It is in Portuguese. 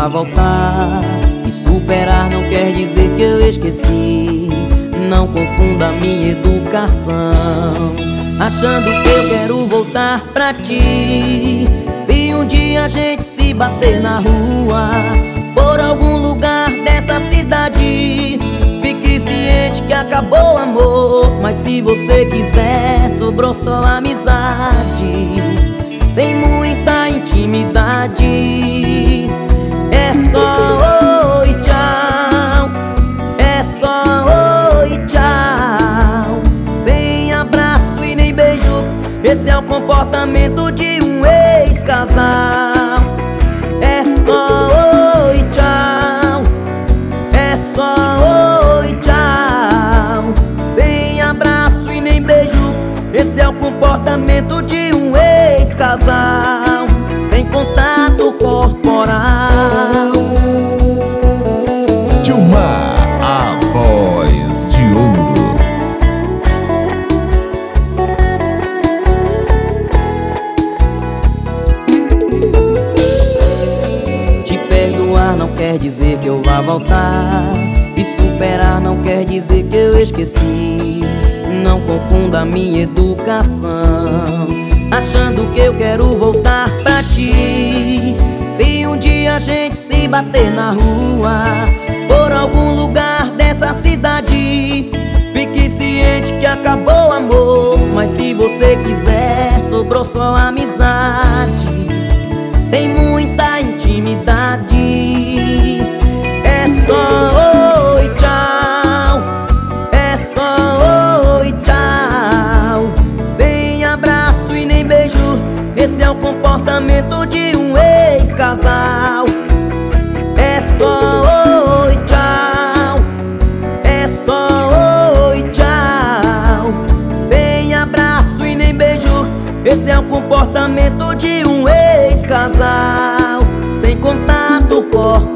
vá voltar. E superar não quer dizer que eu esqueci. Não confunda minha educação achando que eu quero voltar pra ti. Se um dia a gente se bater na rua, por algum lugar dessa cidade, fique ciente que acabou o amor. Mas se você quiser, sobrou só amizade, sem muita intimidade. É só oi, tchau. É só oi, tchau. Sem abraço e nem beijo. Esse é o comportamento de um ex-casal. É só oi, tchau. É só oi, tchau. Sem abraço e nem beijo. Esse é o comportamento de um ex-casal, sem contato corporal. Dilmar, a voz de ouro. Te perdoar não quer dizer que eu vá voltar. E superar não quer dizer que eu esqueci. Não confunda minha educação achando que eu quero voltar pra ti. Se um dia a gente se bater na rua, por algum lugar dessa cidade, fique ciente que acabou o amor. Mas se você quiser, sobrou só amizade, sem muita intimidade. É só oi, tchau. É só oi, tchau. Sem abraço e nem beijo. Esse é o comportamento de um ex-casal. É só oi, tchau. É só oi, tchau. Sem abraço e nem beijo. Esse é o comportamento de um ex-casal, sem contato corporal.